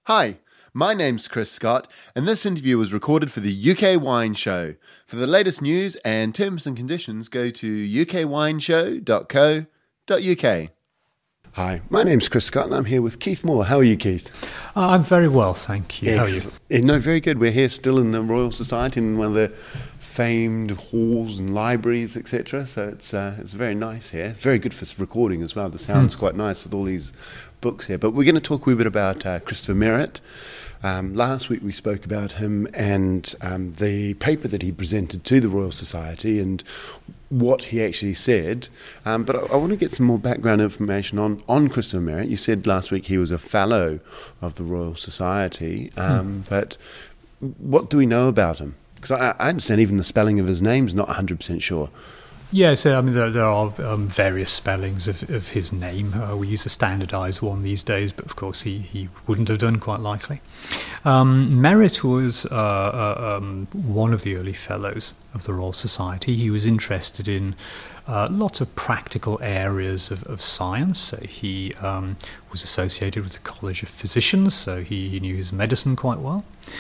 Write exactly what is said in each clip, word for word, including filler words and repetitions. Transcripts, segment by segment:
Hi, my name's Chris Scott, and this interview was recorded for the U K Wine Show. For the latest news and terms and conditions, go to u k wine show dot co dot u k. Hi, my name's Chris Scott, and I'm here with Keith Moore. How are you, Keith? Uh, I'm very well, thank you. Excellent. How are you? No, very good. We're here still in the Royal Society in one of the famed halls and libraries, et cetera. So it's uh, it's very nice here. Very good for recording as well. The sound's mm. quite nice with all these books here. But we're going to talk a wee bit about uh, Christopher Merritt. Um, last week we spoke about him and um, the paper that he presented to the Royal Society and what he actually said. Um, but I, I want to get some more background information on, on Christopher Merritt. You said last week he was a fellow of the Royal Society. Um, hmm. But what do we know about him? Because I, I understand even the spelling of his name's not one hundred percent sure. Yes, I mean, there, there are um, various spellings of, of his name. Uh, we use a standardised one these days, but of course he, he wouldn't have done, quite likely. Um, Merritt was uh, uh, um, one of the early fellows of the Royal Society. He was interested in uh, lots of practical areas of, of science. So he um, was associated with the College of Physicians, so he, he knew his medicine quite well.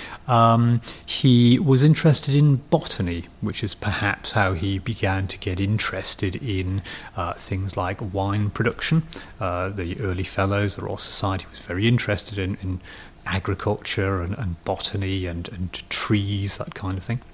Um, he was interested in botany, which is perhaps how he began to get interested in uh, things like wine production. Uh, the early fellows, the Royal Society, was very interested in, in agriculture and, and botany and, and trees, that kind of thing.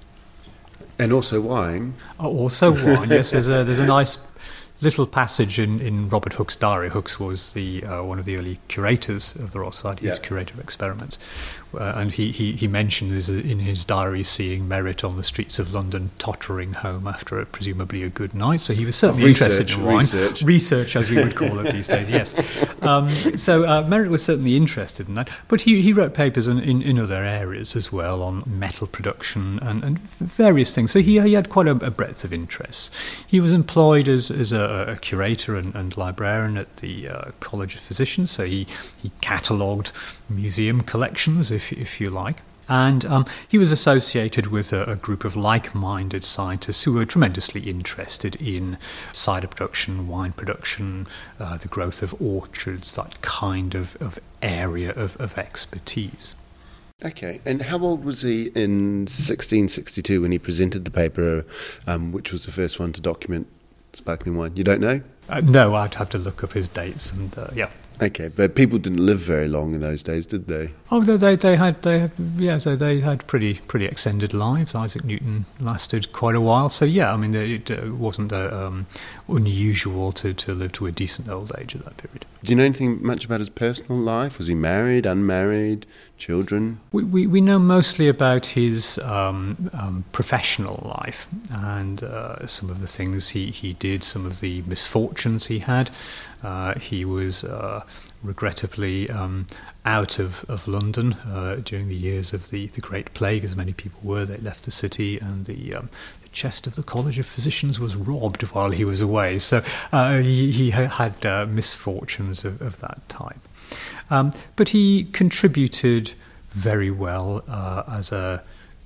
And also wine. Uh, also wine, yes. There's a, there's a nice little passage in, in Robert Hooke's diary. Hooke's was the uh, one of the early curators of the Royal Society. He was Yeah. curator of experiments. Uh, and he, he, he mentioned his, in his diary seeing Merritt on the streets of London tottering home after a, presumably a good night. So he was certainly Research, interested in wine. research. Research, as we would call it these days, yes. Um, so uh, Merritt was certainly interested in that. But he, he wrote papers in, in, in other areas as well, on metal production and, and various things. So he, he had quite a, a breadth of interests. He was employed as, as a, a curator and, and librarian at the uh, College of Physicians. So he, he catalogued museum collections, if if you like. And um, he was associated with a, a group of like-minded scientists who were tremendously interested in cider production, wine production, uh, the growth of orchards, that kind of, of area of, of expertise. Okay, and how old was he in sixteen sixty-two when he presented the paper, um, which was the first one to document sparkling wine? You don't know? Uh, no, I'd have to look up his dates, and uh, yeah. Okay, but people didn't live very long in those days, did they? Oh, they they, they had they had, yeah, so they had pretty pretty extended lives. Isaac Newton lasted quite a while, so yeah, I mean it, it wasn't uh, um, unusual to, to live to a decent old age at that period. Do you know anything much about his personal life? Was he married, unmarried, children? We we, we know mostly about his um, um, professional life and uh, some of the things he, he did, some of the misfortunes he had. Uh, he was uh, regrettably um, out of, of London uh, during the years of the, the Great Plague, as many people were. They left the city, and the, um, the chest of the College of Physicians was robbed while he was away. So uh, he, he had uh, misfortunes of, of that type. Um, but he contributed very well uh, as a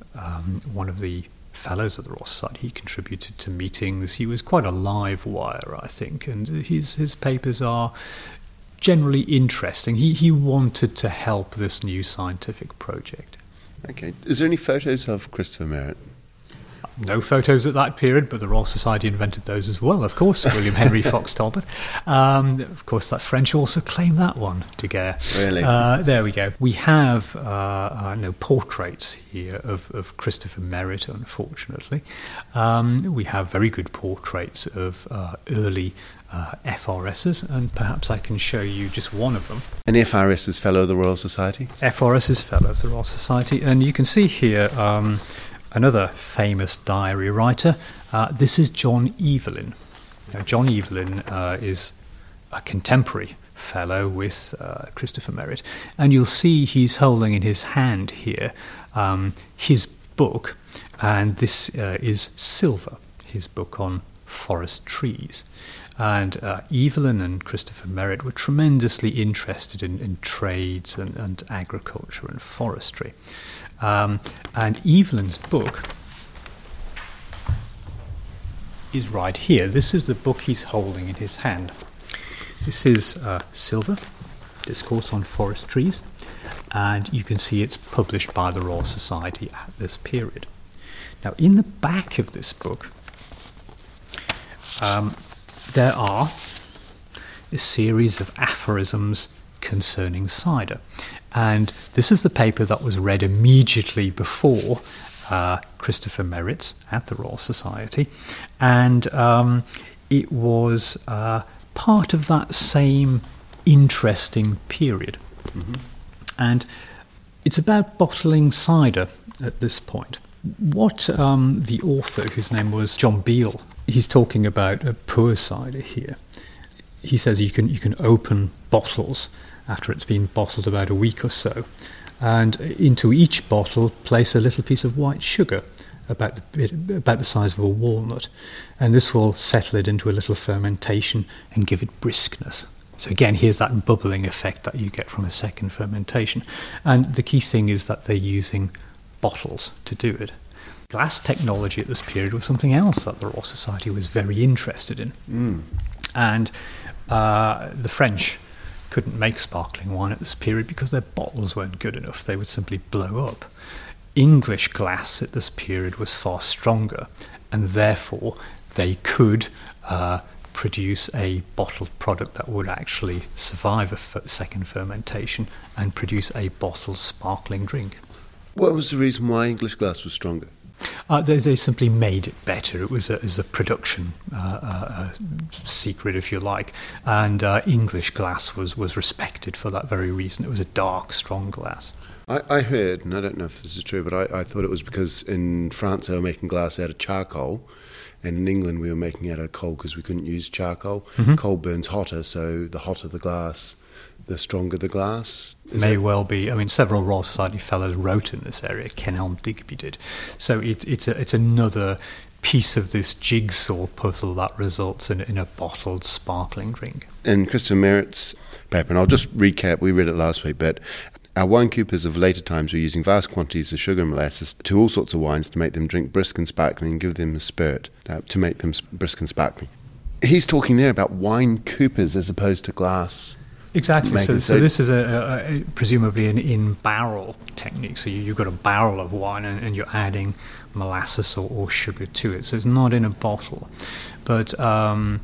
um, one of the fellows of the Royal Society. He contributed to meetings. He was quite a live wire, I think, and his his papers are generally interesting. He he wanted to help this new scientific project. Okay. Is there any photos of Christopher Merritt? No photos at that period, but the Royal Society invented those as well, of course. William Henry Fox Talbot. Um, of course, that French also claimed that one, Daguerre. Really? Uh, there we go. We have uh, uh, no portraits here of, of Christopher Merritt, unfortunately. Um, we have very good portraits of uh, early uh, F R Ss, and perhaps I can show you just one of them. An F R S is Fellow of the Royal Society? F R S is Fellow of the Royal Society, and you can see here um, another famous diary writer. Uh, this is John Evelyn. Now, John Evelyn uh, is a contemporary fellow with uh, Christopher Merritt, and you'll see he's holding in his hand here um, his book, and this uh, is Silver, his book on forest trees. And uh, Evelyn and Christopher Merritt were tremendously interested in, in trades and, and agriculture and forestry. Um, and Evelyn's book is right here. This is the book he's holding in his hand. This is uh, Silver, Discourse on Forest Trees. and you can see it's published by the Royal Society at this period. Now, in the back of this book, um, there are a series of aphorisms concerning cider. And this is the paper that was read immediately before uh, Christopher Merritt's at the Royal Society. And um, it was uh, part of that same interesting period. Mm-hmm. And it's about bottling cider at this point. What um, the author, whose name was John Beale, he's talking about a poor cider here. He says you can you can open bottles after it's been bottled about a week or so, and into each bottle place a little piece of white sugar about the, about the size of a walnut, and this will settle it into a little fermentation and give it briskness. So again, here's that bubbling effect that you get from a second fermentation. And the key thing is that they're using bottles to do it. Glass technology at this period was something else that the Royal Society was very interested in. Mm. And uh, the French couldn't make sparkling wine at this period because their bottles weren't good enough. They would simply blow up. English glass at this period was far stronger, and therefore they could uh, produce a bottled product that would actually survive a f- second fermentation and produce a bottled sparkling drink. What was the reason why English glass was stronger? Uh, they, they simply made it better. It was a, it was a production uh, uh, secret, if you like. And uh, English glass was, was respected for that very reason. It was a dark, strong glass. I, I heard, and I don't know if this is true, but I, I thought it was because in France they were making glass out of charcoal, and in England we were making it out of coal because we couldn't use charcoal. Mm-hmm. Coal burns hotter, so the hotter the glass, the stronger the glass. Is May that... well be. I mean, several Royal Society fellows wrote in this area. Kenelm Digby did. So it, it's a, it's another piece of this jigsaw puzzle that results in, in a bottled sparkling drink. In Christopher Merritt's paper, and I'll just recap, we read it last week, but our wine coopers of later times were using vast quantities of sugar and molasses to all sorts of wines to make them drink brisk and sparkling and give them a spirit uh, to make them brisk and sparkling. He's talking there about wine coopers as opposed to glass. Exactly. So, so this is a, a, a presumably an in-barrel technique. So you, you've got a barrel of wine and, and you're adding molasses or, or sugar to it. So it's not in a bottle. But um,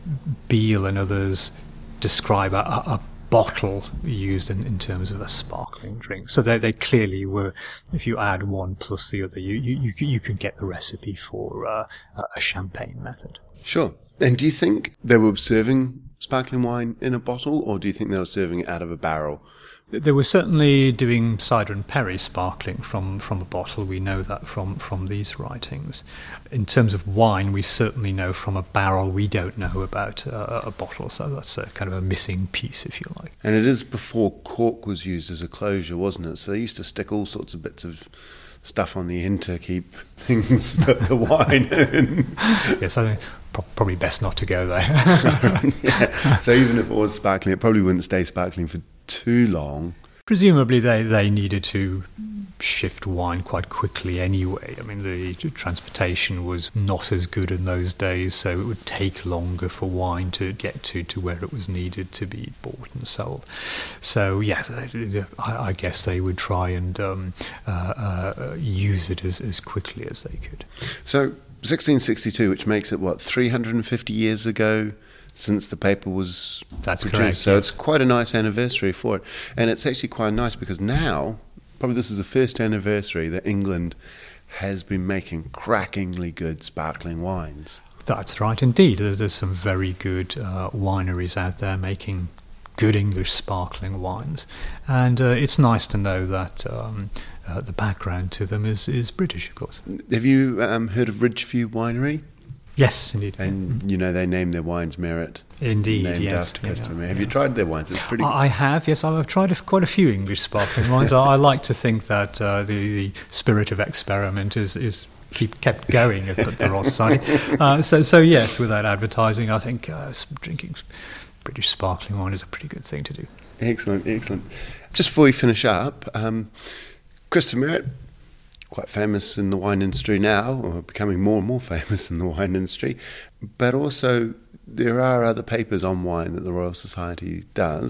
Beale and others describe a, a bottle used in, in terms of a sparkling drink. So they, they clearly were, if you add one plus the other, you, you, you, you can get the recipe for uh, a champagne method. Sure. And do you think they were serving sparkling wine in a bottle, or do you think they were serving it out of a barrel? They were certainly doing cider and perry sparkling from, from a bottle. We know that from, from these writings. In terms of wine, we certainly know from a barrel. We don't know about uh, a bottle, so that's a kind of a missing piece, if you like. And it is before cork was used as a closure, wasn't it? So they used to stick all sorts of bits of stuff on the end to keep things, the, the wine in. Yes, I think probably best not to go there. Yeah. So even if it was sparkling, it probably wouldn't stay sparkling for too long. Presumably they, they needed to shift wine quite quickly anyway. I mean, the transportation was not as good in those days, so it would take longer for wine to get to, to where it was needed to be bought and sold. So, yeah, I, I guess they would try and um, uh, uh, use it as, as quickly as they could. So sixteen sixty-two, which makes it, what, three hundred fifty years ago since the paper was That's produced. correct, so yes. It's quite a nice anniversary for it. And it's actually quite nice because now, probably this is the first anniversary that England has been making crackingly good sparkling wines. That's right, indeed. There's, there's some very good uh, wineries out there making good English sparkling wines. And uh, it's nice to know that um, uh, the background to them is, is British, of course. Have you um, heard of Ridgeview Winery? Yes, indeed. And, you know, they name their wines Merritt. Indeed, named yes. after Christopher yeah, Merritt. Have yeah. you tried their wines? It's pretty. I have, yes. I've tried a, quite a few English sparkling wines. I, I like to think that uh, the, the spirit of experiment is, is keep kept going at the Royal Society. Uh, so, so yes, without advertising, I think uh, drinking British sparkling wine is a pretty good thing to do. Excellent, excellent. Just before we finish up, um, Christopher Merritt, quite famous in the wine industry now, or becoming more and more famous in the wine industry, but also there are other papers on wine that the Royal Society does.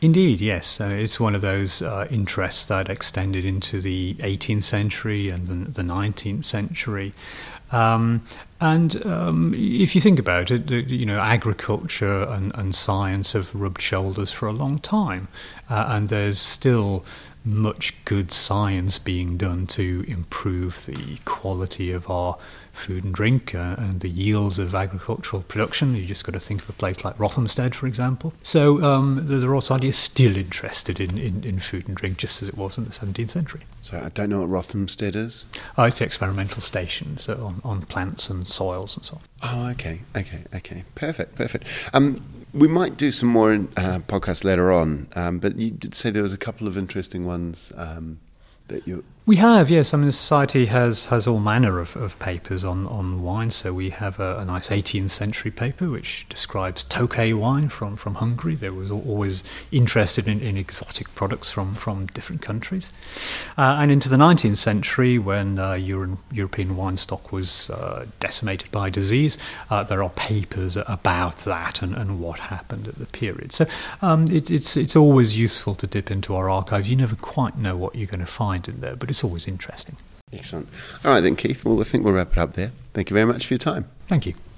Indeed, yes. Uh, it's one of those uh, interests that extended into the eighteenth century and the, the nineteenth century. Um, and um, if you think about it, you know, agriculture and, and science have rubbed shoulders for a long time, uh, and there's still much good science being done to improve the quality of our food and drink uh, and the yields of agricultural production. You just got to think of a place like Rothamsted, for example. So um, the, the Royal Society is still interested in, in, in food and drink, just as it was in the seventeenth century. So I don't know what Rothamsted is. Oh, it's the experimental station, so on, on plants and soils and so on. Oh, okay, okay, okay. Perfect, perfect. Um, we might do some more uh, podcasts later on, um, but you did say there was a couple of interesting ones um, that you... We have, yes. I mean, the Society has, has all manner of, of papers on, on wine. So we have a, a nice eighteenth century paper which describes Tokay wine from, from Hungary. They was always interested in, in exotic products from, from different countries. Uh, and into the nineteenth century, when uh, Euro- European wine stock was uh, decimated by disease, uh, there are papers about that and, and what happened at the period. So um, it, it's, it's always useful to dip into our archives. You never quite know what you're going to find in there, but it's always interesting. Excellent. All right then, Keith. Well, I think we'll wrap it up there. Thank you very much for your time. Thank you.